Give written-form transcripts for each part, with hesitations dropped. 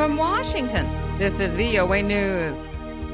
From Washington, this is VOA News.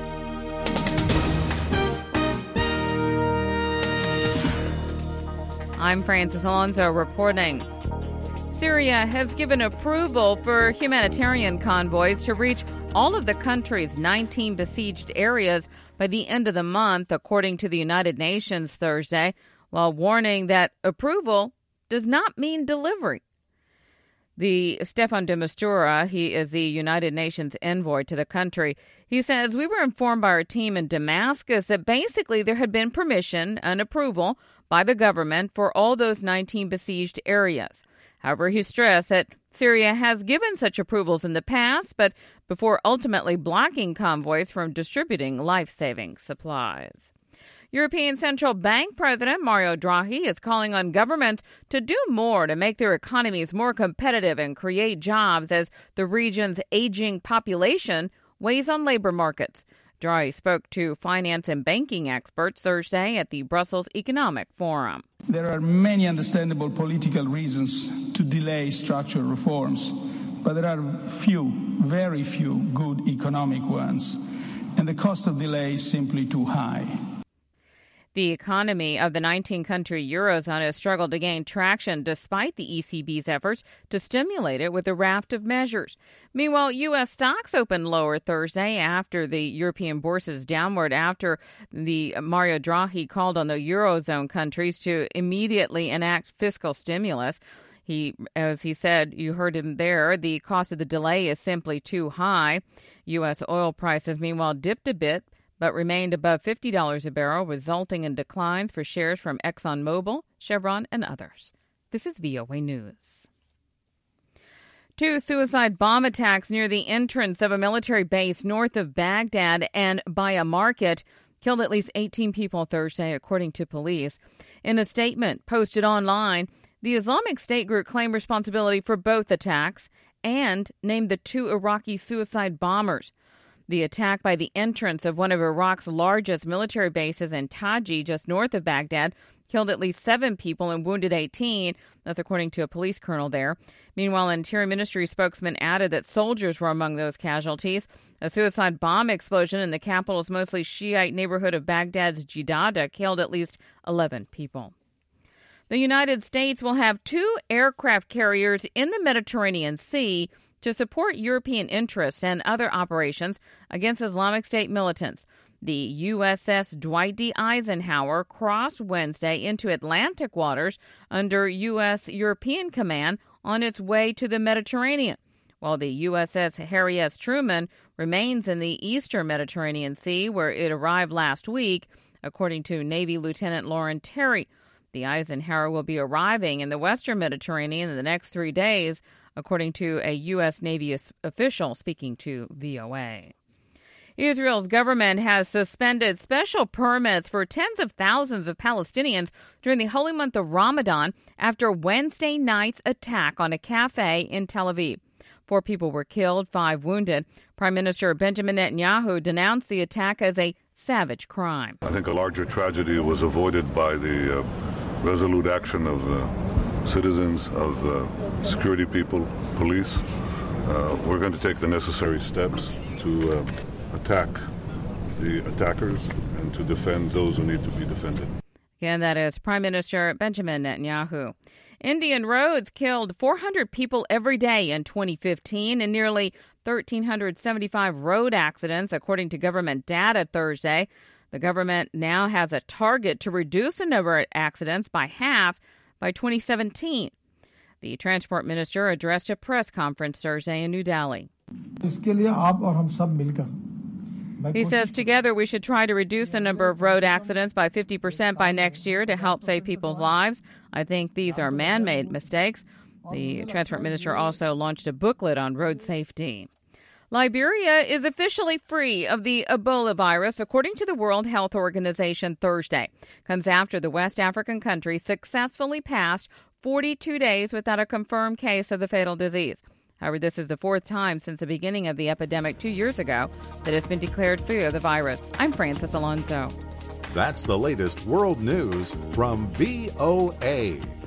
I'm Francis Alonso reporting. Syria has given approval for humanitarian convoys to reach all of the country's 19 besieged areas by the end of the month, according to the United Nations Thursday, while warning that approval does not mean delivery. Stefan de Mistura, he is the United Nations envoy to the country. He says, "We were informed by our team in Damascus that basically there had been permission and approval by the government for all those 19 besieged areas." However, he stressed that Syria has given such approvals in the past, but before ultimately blocking convoys from distributing life-saving supplies. European Central Bank President Mario Draghi is calling on governments to do more to make their economies more competitive and create jobs as the region's aging population weighs on labor markets. Draghi spoke to finance and banking experts Thursday at the Brussels Economic Forum. There are many understandable political reasons to delay structural reforms, but there are very few good economic ones, and the cost of delay is simply too high. The economy of the 19-country Eurozone has struggled to gain traction despite the ECB's efforts to stimulate it with a raft of measures. Meanwhile, U.S. stocks opened lower Thursday after the European bourses downward after the Mario Draghi called on the Eurozone countries to immediately enact fiscal stimulus. As he said, you heard him there, the cost of the delay is simply too high. U.S. oil prices, meanwhile, dipped a bit, but remained above $50 a barrel, resulting in declines for shares from ExxonMobil, Chevron, and others. This is VOA News. 2 suicide bomb attacks near the entrance of a military base north of Baghdad and by a market killed at least 18 people Thursday, according to police. In a statement posted online, the Islamic State group claimed responsibility for both attacks and named the 2 Iraqi suicide bombers. The attack by the entrance of one of Iraq's largest military bases in Taji, just north of Baghdad, killed at least 7 people and wounded 18. That's according to a police colonel there. Meanwhile, an Interior Ministry spokesman added that soldiers were among those casualties. A suicide bomb explosion in the capital's mostly Shiite neighborhood of Baghdad's Jidada killed at least 11 people. The United States will have 2 aircraft carriers in the Mediterranean Sea to support European interests and other operations against Islamic State militants. The USS Dwight D. Eisenhower crossed Wednesday into Atlantic waters under U.S. European command on its way to the Mediterranean, while the USS Harry S. Truman remains in the eastern Mediterranean Sea, where it arrived last week, according to Navy Lieutenant Lauren Terry. The Eisenhower will be arriving in the western Mediterranean in the next 3 days, according to a U.S. Navy official speaking to VOA. Israel's government has suspended special permits for tens of thousands of Palestinians during the holy month of Ramadan after Wednesday night's attack on a cafe in Tel Aviv. 4 people were killed, 5 wounded. Prime Minister Benjamin Netanyahu denounced the attack as a savage crime. I think a larger tragedy was avoided by the resolute action of citizens, of security people, police. We're going to take the necessary steps to attack the attackers and to defend those who need to be defended. Again, that is Prime Minister Benjamin Netanyahu. Indian roads killed 400 people every day in 2015 in nearly 1,375 road accidents, according to government data Thursday. The government now has a target to reduce the number of accidents by half by 2017. The transport minister addressed a press conference Thursday in New Delhi. He says together we should try to reduce the number of road accidents by 50% by next year to help save people's lives. I think these are man-made mistakes. The transport minister also launched a booklet on road safety. Liberia is officially free of the Ebola virus, according to the World Health Organization Thursday. Comes after the West African country successfully passed 42 days without a confirmed case of the fatal disease. However, this is the 4th time since the beginning of the epidemic 2 years ago that it's been declared free of the virus. I'm Francis Alonso. That's the latest world news from VOA.